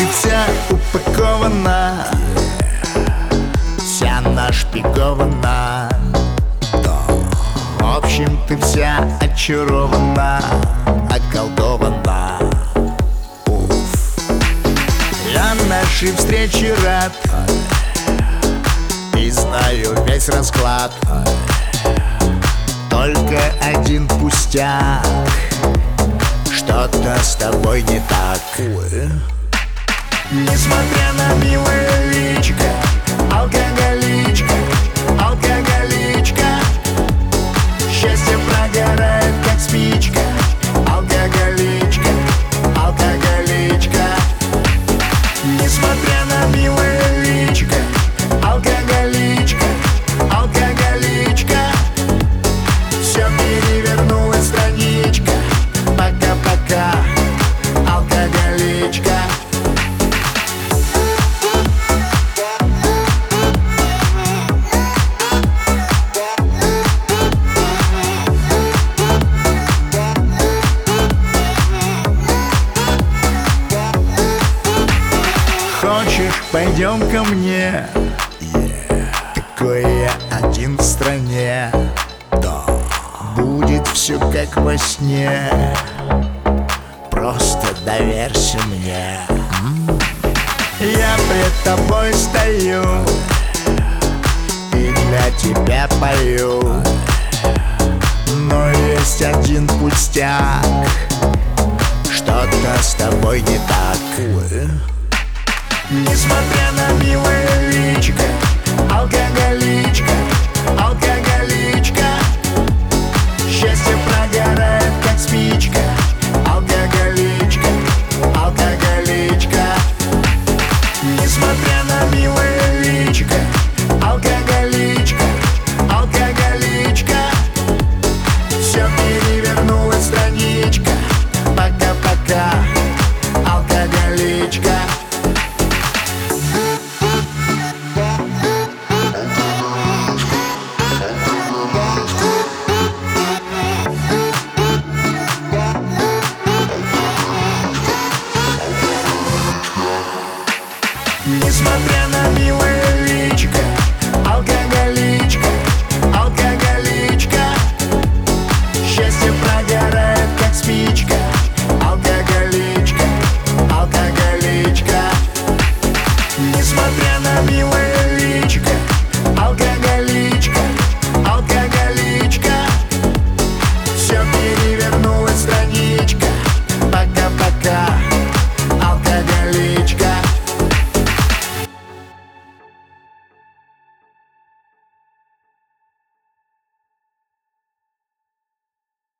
ты вся упакована, вся нашпигована. В общем, ты вся очарована, околдована. Уф. Я нашей встрече рад и знаю весь расклад. Только один пустяк, что-то с тобой не так. Несмотря на милое личико, алкоголичка, алкоголичка. Счастье прогорает, как спичка, алкоголичка, алкоголичка. Несмотря на милое личико, алкоголичка, алкоголичка. Все перевернулась страничка, пока-пока, алкоголичка. Хочешь, пойдем ко мне? Такой я один в стране. Будет все как во сне. Просто доверься мне. Я пред тобой стою и для тебя пою. Но есть один пустяк, что-то с тобой не так. Несмотря на милое личико, алкоголичка, алкоголичка. Счастье прогорает, как спичка, алкоголичка, алкоголичка. Несмотря на милое личико, алкоголичка, алкоголичка. Все перевернулась страничка, пока-пока, алкоголичка. Несмотря на милое